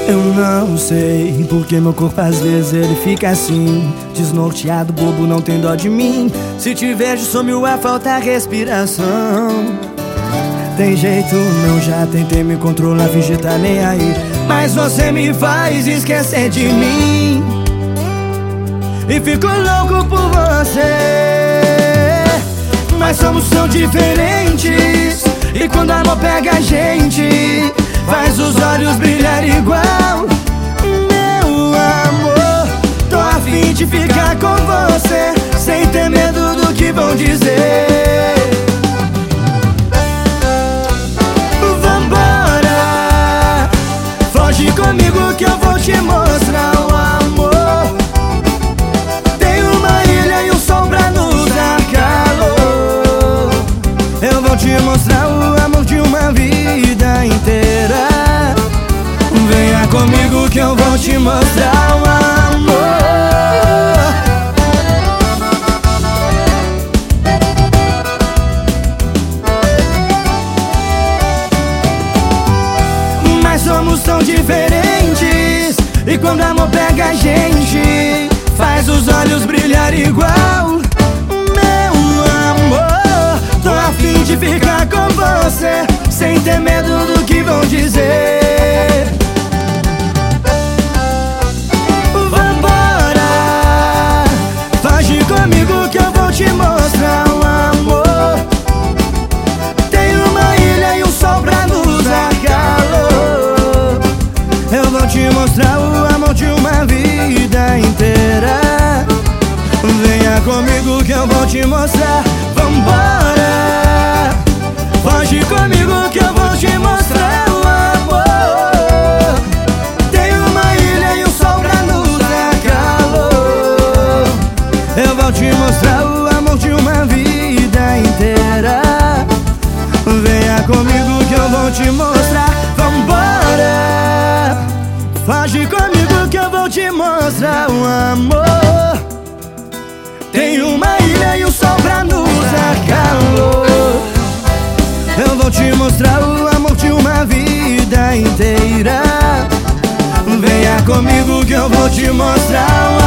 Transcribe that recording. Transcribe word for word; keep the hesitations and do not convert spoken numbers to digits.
Eu não sei porque meu corpo às vezes ele fica assim, desnorteado, bobo, não tem dó de mim. Se te vejo sumiu a falta respiração. Tem jeito não, já tentei me controlar, fingir tá nem aí, mas você me faz esquecer de mim e fico louco por você. Mas somos tão diferentes, e quando o amor pega a gente, faz os olhos brilhar igual. Meu amor, tô a fim de ficar com você, sem ter medo do que vão dizer. Vambora, foge comigo que eu vou te mostrar o amor. Tem uma ilha e um sol pra nos dar calor. Eu vou te mostrar o amor de uma vida inteira. Venha comigo que eu vou te mostrar o amor. Mas somos tão diferentes, e quando o amor pega a gente, faz os olhos brilhar igual. Meu amor, tô a fim de ficar com você, sem ter medo do que vão dizer. Vambora, foge comigo que eu vou te mostrar o amor. Tem uma ilha e um sol pra nos dar calor. Eu vou te mostrar o amor de uma vida inteira. Venha comigo que eu vou te mostrar. Vambora, foge comigo que eu vou te mostrar o amor. Tem uma ilha e um sol pra nos dar calor. Eu vou te mostrar o amor de uma vida inteira. Venha comigo que eu vou te mostrar. Vambora, foge comigo que eu vou te mostrar o amor. Tem uma ilha e um sol pra nos dar calor. Eu vou te mostrar o amor de uma vida inteira. Venha comigo que eu vou te mostrar o